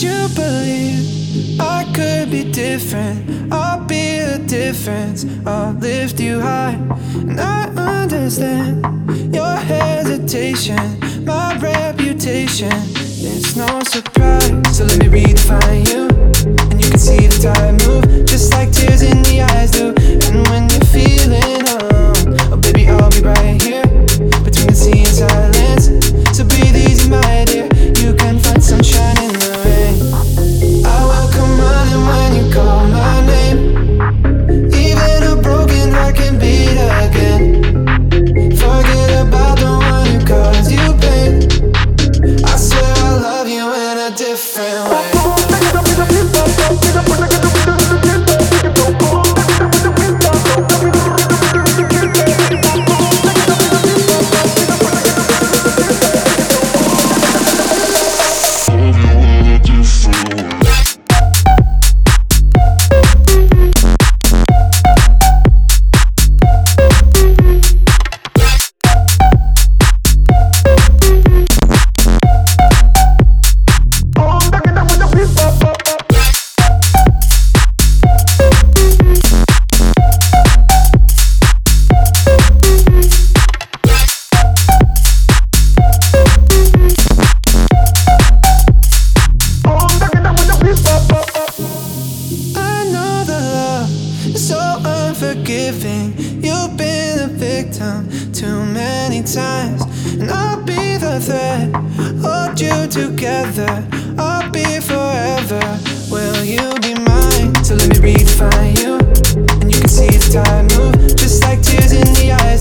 you believe I could be different? I'll be the difference. I'll lift you high. And I understand your hesitation, my reputation. It's no surprise. So let me redefine you, and you can see the tide move, just like tears in the eyes do. And when you're feeling alone, oh baby, I'll be right here, between the sea and silence. So breathe easy, my dear. You can find sunshine in the rain. I will come running when you call my name. Even a broken heart can beat again. Forget about the one who caused you pain. I swear I love you in a different way. So unforgiving, you've been a victim too many times. And I'll be the thread, hold you together. I'll be forever, will you be mine? So let me redefine you, and you can see the tide move, just like tears in the eyes.